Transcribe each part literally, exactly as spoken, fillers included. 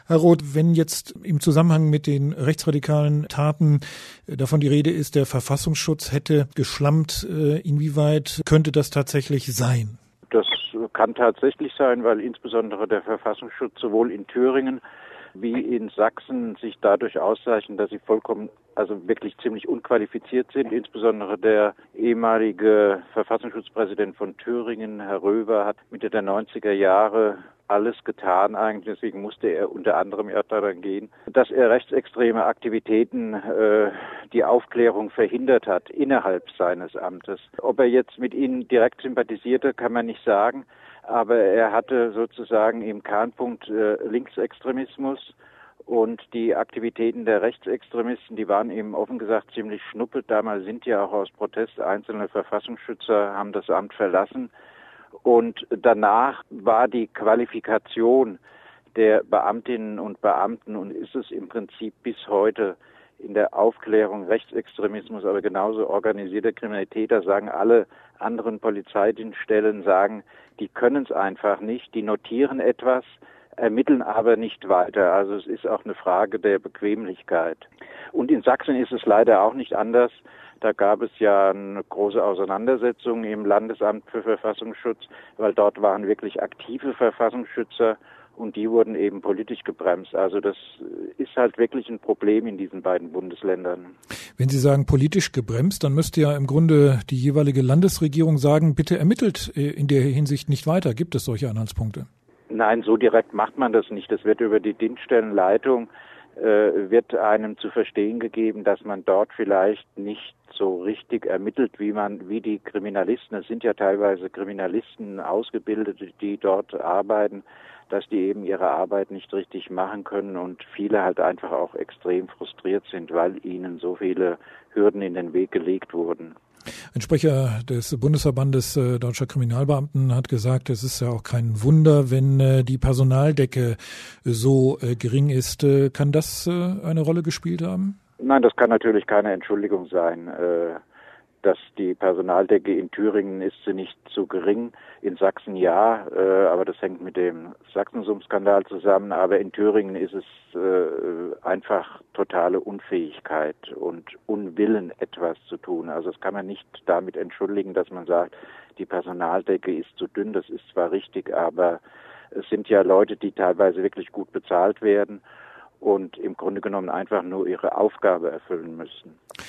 Herr Roth, wenn jetzt im Zusammenhang mit den rechtsradikalen Taten davon die Rede ist, der Verfassungsschutz hätte geschlampt, inwieweit könnte das tatsächlich sein? Das kann tatsächlich sein, weil insbesondere der Verfassungsschutz sowohl in Thüringen wie in Sachsen sich dadurch auszeichnen, dass sie vollkommen, also wirklich ziemlich unqualifiziert sind. Insbesondere der ehemalige Verfassungsschutzpräsident von Thüringen, Herr Röver, hat Mitte der neunziger Jahre alles getan eigentlich, deswegen musste er unter anderem ja daran gehen, dass er rechtsextreme Aktivitäten, äh, die Aufklärung verhindert hat innerhalb seines Amtes. Ob er jetzt mit ihnen direkt sympathisierte, kann man nicht sagen, aber er hatte sozusagen im Kernpunkt äh, Linksextremismus und die Aktivitäten der Rechtsextremisten, die waren eben offen gesagt ziemlich schnuppe. Damals sind ja auch aus Protest einzelne Verfassungsschützer, haben das Amt verlassen. Und danach war die Qualifikation der Beamtinnen und Beamten und ist es im Prinzip bis heute in der Aufklärung Rechtsextremismus, aber genauso organisierter Kriminalität, da sagen alle anderen Polizeidienststellen, sagen, die können es einfach nicht, die notieren etwas, ermitteln aber nicht weiter. Also es ist auch eine Frage der Bequemlichkeit. Und in Sachsen ist es leider auch nicht anders. Da gab es ja eine große Auseinandersetzung im Landesamt für Verfassungsschutz, weil dort waren wirklich aktive Verfassungsschützer und die wurden eben politisch gebremst. Also das ist halt wirklich ein Problem in diesen beiden Bundesländern. Wenn Sie sagen politisch gebremst, dann müsste ja im Grunde die jeweilige Landesregierung sagen, bitte ermittelt in der Hinsicht nicht weiter. Gibt es solche Anhaltspunkte? Nein, so direkt macht man das nicht. Das wird über die Dienststellenleitung äh, wird einem zu verstehen gegeben, dass man dort vielleicht nicht so richtig ermittelt, wie man, wie die Kriminalisten, es sind ja teilweise Kriminalisten ausgebildet, die dort arbeiten, dass die eben ihre Arbeit nicht richtig machen können und viele halt einfach auch extrem frustriert sind, weil ihnen so viele Hürden in den Weg gelegt wurden. Ein Sprecher des Bundesverbandes äh, Deutscher Kriminalbeamten hat gesagt, es ist ja auch kein Wunder, wenn äh, die Personaldecke so äh, gering ist. Äh, kann das äh, eine Rolle gespielt haben? Nein, das kann natürlich keine Entschuldigung sein. Äh, dass die Personaldecke in Thüringen ist sie nicht so gering, in Sachsen ja, äh, aber das hängt mit dem Sachsen-Sumpf-Skandal zusammen. Aber in Thüringen ist es äh, einfach totale Unfähigkeit und Unwillen, etwas zu tun. Also das kann man nicht damit entschuldigen, dass man sagt, die Personaldecke ist zu dünn. Das ist zwar richtig, aber es sind ja Leute, die teilweise wirklich gut bezahlt werden und im Grunde genommen einfach nur ihre Aufgabe erfüllen müssen.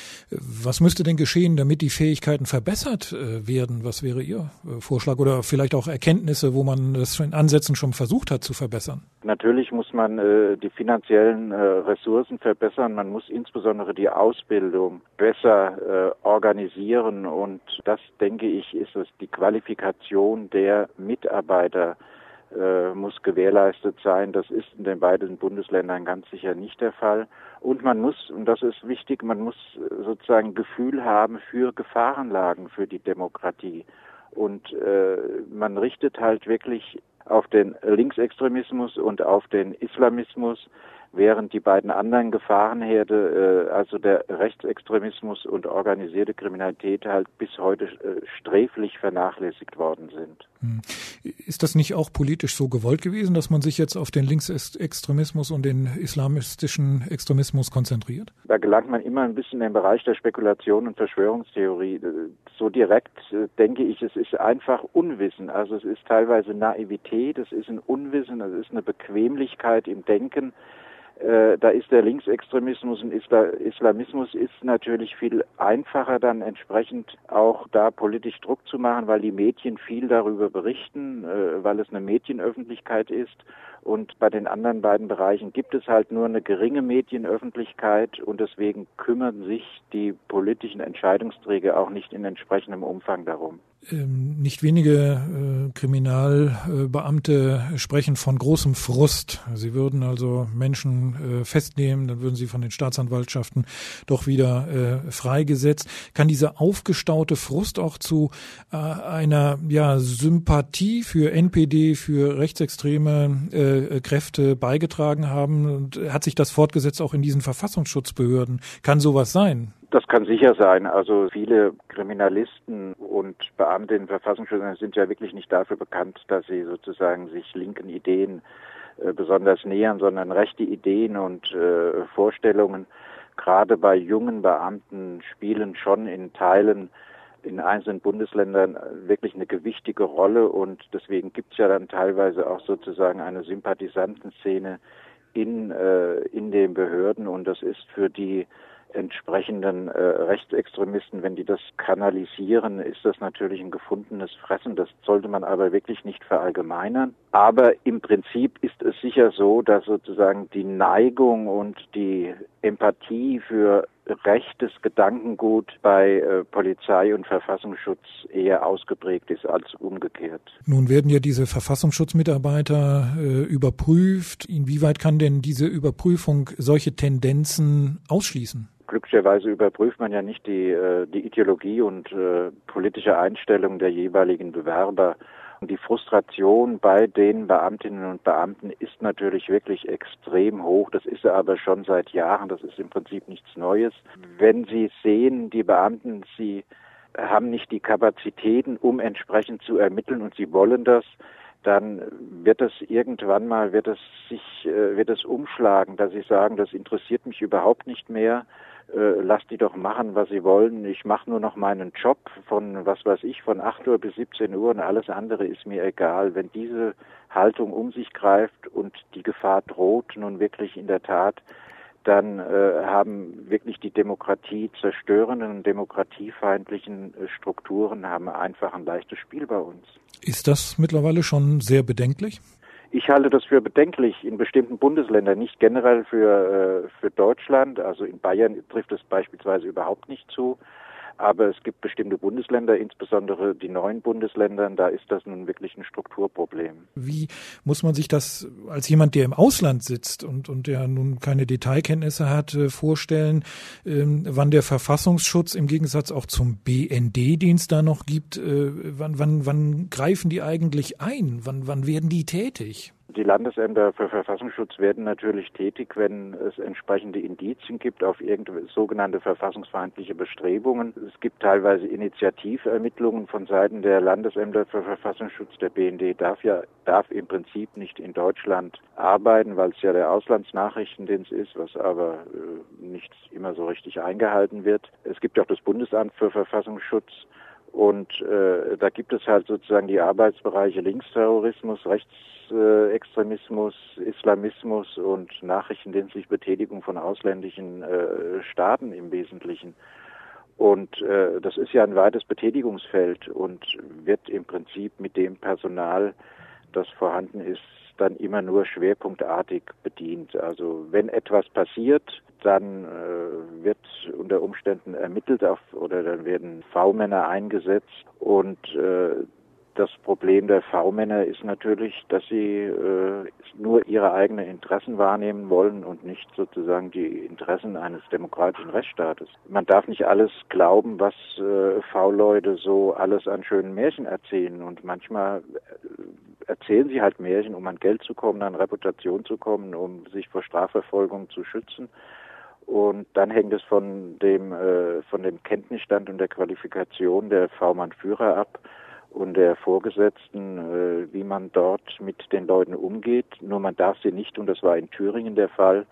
Was müsste denn geschehen, damit die Fähigkeiten verbessert äh, werden? Was wäre Ihr äh, Vorschlag oder vielleicht auch Erkenntnisse, wo man das in Ansätzen schon versucht hat zu verbessern? Natürlich muss man äh, die finanziellen äh, Ressourcen verbessern. Man muss insbesondere die Ausbildung besser äh, organisieren und das, denke ich, ist es, die Qualifikation der Mitarbeiter Äh, muss gewährleistet sein. Das ist in den beiden Bundesländern ganz sicher nicht der Fall. Und man muss, und das ist wichtig, man muss sozusagen Gefühl haben für Gefahrenlagen für die Demokratie. Und äh, man richtet halt wirklich auf den Linksextremismus und auf den Islamismus, während die beiden anderen Gefahrenherde, äh, also der Rechtsextremismus und organisierte Kriminalität, halt bis heute äh, sträflich vernachlässigt worden sind. Ist das nicht auch politisch so gewollt gewesen, dass man sich jetzt auf den Linksextremismus und den islamistischen Extremismus konzentriert? Da gelangt man immer ein bisschen in den Bereich der Spekulation und Verschwörungstheorie. So direkt äh, denke ich, es ist einfach Unwissen. Also es ist teilweise Naivität, es ist ein Unwissen, es ist eine Bequemlichkeit im Denken. Äh, da ist der Linksextremismus und Isla- Islamismus ist natürlich viel einfacher dann entsprechend auch da politisch Druck zu machen, weil die Medien viel darüber berichten, äh, weil es eine Medienöffentlichkeit ist. Und bei den anderen beiden Bereichen gibt es halt nur eine geringe Medienöffentlichkeit und deswegen kümmern sich die politischen Entscheidungsträger auch nicht in entsprechendem Umfang darum. Ähm, nicht wenige äh, Kriminalbeamte sprechen von großem Frust. Sie würden also Menschen äh, festnehmen, dann würden sie von den Staatsanwaltschaften doch wieder äh, freigesetzt. Kann dieser aufgestaute Frust auch zu äh, einer ja, Sympathie für N P D, für rechtsextreme äh, Kräfte beigetragen haben? Und hat sich das fortgesetzt auch in diesen Verfassungsschutzbehörden? Kann sowas sein? Das kann sicher sein. Also viele Kriminalisten und Beamte in Verfassungsschutz sind ja wirklich nicht dafür bekannt, dass sie sozusagen sich linken Ideen äh, besonders nähern, sondern rechte Ideen und äh, Vorstellungen, gerade bei jungen Beamten, spielen schon in Teilen in einzelnen Bundesländern wirklich eine gewichtige Rolle, und deswegen gibt es ja dann teilweise auch sozusagen eine Sympathisantenszene in, äh, in den Behörden, und das ist für die entsprechenden äh, Rechtsextremisten, wenn die das kanalisieren, ist das natürlich ein gefundenes Fressen. Das sollte man aber wirklich nicht verallgemeinern. Aber im Prinzip ist es sicher so, dass sozusagen die Neigung und die Empathie für rechtes Gedankengut bei äh, Polizei und Verfassungsschutz eher ausgeprägt ist als umgekehrt. Nun werden ja diese Verfassungsschutzmitarbeiter äh, überprüft. Inwieweit kann denn diese Überprüfung solche Tendenzen ausschließen? Glücklicherweise überprüft man ja nicht die, äh, die Ideologie und äh, politische Einstellung der jeweiligen Bewerber. Und die Frustration bei den Beamtinnen und Beamten ist natürlich wirklich extrem hoch. Das ist aber schon seit Jahren. Das ist im Prinzip nichts Neues. Wenn Sie sehen, die Beamten, sie haben nicht die Kapazitäten, um entsprechend zu ermitteln, und sie wollen das, dann wird es irgendwann mal, wird es sich, äh, wird es umschlagen, dass sie sagen, das interessiert mich überhaupt nicht mehr. Äh, lass die doch machen, was sie wollen. Ich mache nur noch meinen Job von, was weiß ich, von acht Uhr bis siebzehn Uhr, und alles andere ist mir egal. Wenn diese Haltung um sich greift und die Gefahr droht nun wirklich in der Tat, dann äh, haben wirklich die Demokratie zerstörenden und demokratiefeindlichen äh, Strukturen haben einfach ein leichtes Spiel bei uns. Ist das mittlerweile schon sehr bedenklich? Ich halte das für bedenklich in bestimmten Bundesländern, nicht generell für, äh, für Deutschland. Also in Bayern trifft es beispielsweise überhaupt nicht zu. Aber es gibt bestimmte Bundesländer, insbesondere die neuen Bundesländer, da ist das nun wirklich ein Strukturproblem. Wie muss man sich das als jemand, der im Ausland sitzt und, und der nun keine Detailkenntnisse hat, vorstellen, ähm, wann der Verfassungsschutz im Gegensatz auch zum B N D, den es da noch gibt, äh, wann, wann, wann greifen die eigentlich ein? Wann, wann werden die tätig? Die Landesämter für Verfassungsschutz werden natürlich tätig, wenn es entsprechende Indizien gibt auf irgendwelche sogenannte verfassungsfeindliche Bestrebungen. Es gibt teilweise Initiativermittlungen von Seiten der Landesämter für Verfassungsschutz. Der B N D darf ja darf im Prinzip nicht in Deutschland arbeiten, weil es ja der Auslandsnachrichtendienst ist, was aber äh, nicht immer so richtig eingehalten wird. Es gibt auch das Bundesamt für Verfassungsschutz. Und äh, da gibt es halt sozusagen die Arbeitsbereiche Linksterrorismus, Rechtsextremismus, äh, Islamismus und nachrichtendienstliche Betätigung von ausländischen äh, Staaten im Wesentlichen. Und äh, das ist ja ein weites Betätigungsfeld und wird im Prinzip mit dem Personal, das vorhanden ist, dann immer nur schwerpunktartig bedient. Also wenn etwas passiert, dann äh, wird unter Umständen ermittelt auf, oder dann werden V-Männer eingesetzt, und äh, das Problem der V-Männer ist natürlich, dass sie äh, nur ihre eigenen Interessen wahrnehmen wollen und nicht sozusagen die Interessen eines demokratischen Rechtsstaates. Man darf nicht alles glauben, was äh, V-Leute so alles an schönen Märchen erzählen, und manchmal äh, erzählen sie halt Märchen, um an Geld zu kommen, an Reputation zu kommen, um sich vor Strafverfolgung zu schützen. Und dann hängt es von dem äh, von dem Kenntnisstand und der Qualifikation der V-Mann-Führer ab und der Vorgesetzten, äh, wie man dort mit den Leuten umgeht. Nur man darf sie nicht, und das war in Thüringen der Fall,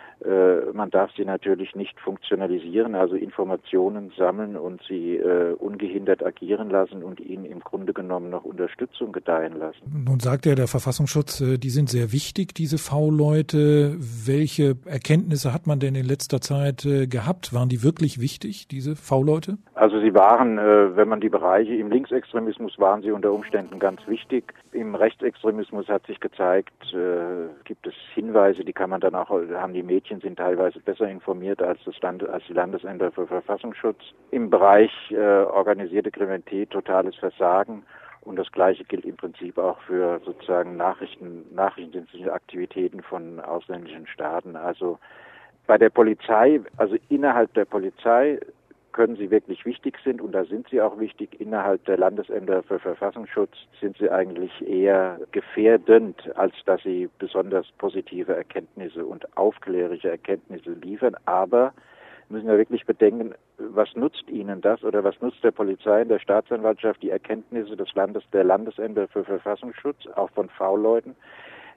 äh, man darf sie natürlich nicht funktionalisieren, also Informationen sammeln und sie äh, ungehindert agieren lassen und ihnen im Grunde genommen noch Unterstützung gedeihen lassen. Nun sagt ja der Verfassungsschutz, äh, die sind sehr wichtig, diese V-Leute. Welche Erkenntnisse hat man denn in letzter Zeit äh, gehabt? Waren die wirklich wichtig, diese V-Leute? Also sie waren, äh, wenn man die Bereiche im Linksextremismus waren sie unter Umständen ganz wichtig. Im Rechtsextremismus hat sich gezeigt, äh, gibt es Hinweise, die kann man dann auch, haben die Mädchen sind teilweise besser informiert als das Land, als die Landesämter für Verfassungsschutz. Im Bereich äh, organisierte Kriminalität, totales Versagen, und das Gleiche gilt im Prinzip auch für sozusagen Nachrichten, nachrichtendienstliche Aktivitäten von ausländischen Staaten. Also bei der Polizei, also innerhalb der Polizei können sie wirklich wichtig sind, und da sind sie auch wichtig. Innerhalb der Landesämter für Verfassungsschutz sind sie eigentlich eher gefährdend, als dass sie besonders positive Erkenntnisse und aufklärerische Erkenntnisse liefern. Aber müssen wir wirklich bedenken, was nutzt ihnen das oder was nutzt der Polizei und der Staatsanwaltschaft die Erkenntnisse des Landes, der Landesämter für Verfassungsschutz, auch von V-Leuten?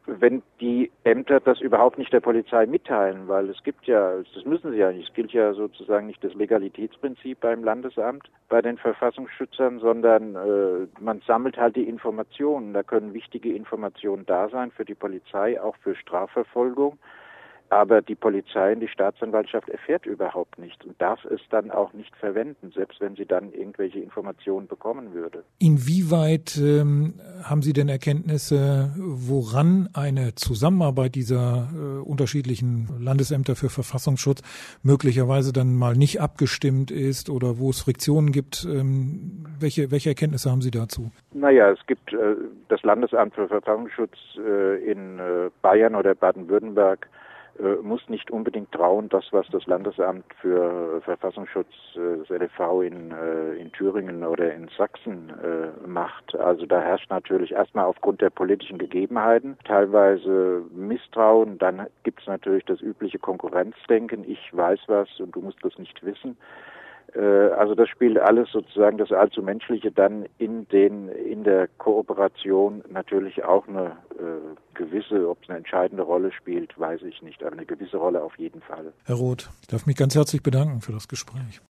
wenn die Ämter das überhaupt nicht der Polizei mitteilen, weil es gibt ja, das müssen sie ja nicht, es gilt ja sozusagen nicht das Legalitätsprinzip beim Landesamt, bei den Verfassungsschützern, sondern äh, man sammelt halt die Informationen. Da können wichtige Informationen da sein für die Polizei, auch für Strafverfolgung. Aber die Polizei und die Staatsanwaltschaft erfährt überhaupt nichts und darf es dann auch nicht verwenden, selbst wenn sie dann irgendwelche Informationen bekommen würde. Inwieweit ähm, haben Sie denn Erkenntnisse, woran eine Zusammenarbeit dieser äh, unterschiedlichen Landesämter für Verfassungsschutz möglicherweise dann mal nicht abgestimmt ist oder wo es Friktionen gibt? Ähm, welche, welche Erkenntnisse haben Sie dazu? Naja, es gibt äh, das Landesamt für Verfassungsschutz äh, in äh, Bayern oder Baden-Württemberg, muss nicht unbedingt trauen, das, was das Landesamt für Verfassungsschutz, das L V in, in Thüringen oder in Sachsen macht. Also da herrscht natürlich erstmal aufgrund der politischen Gegebenheiten teilweise Misstrauen. Dann gibt es natürlich das übliche Konkurrenzdenken. Ich weiß was und du musst das nicht wissen. Also das spielt alles sozusagen das allzu Menschliche dann in den in der Kooperation natürlich auch eine äh, gewisse, ob es eine entscheidende Rolle spielt, weiß ich nicht, aber eine gewisse Rolle auf jeden Fall. Herr Roth, ich darf mich ganz herzlich bedanken für das Gespräch.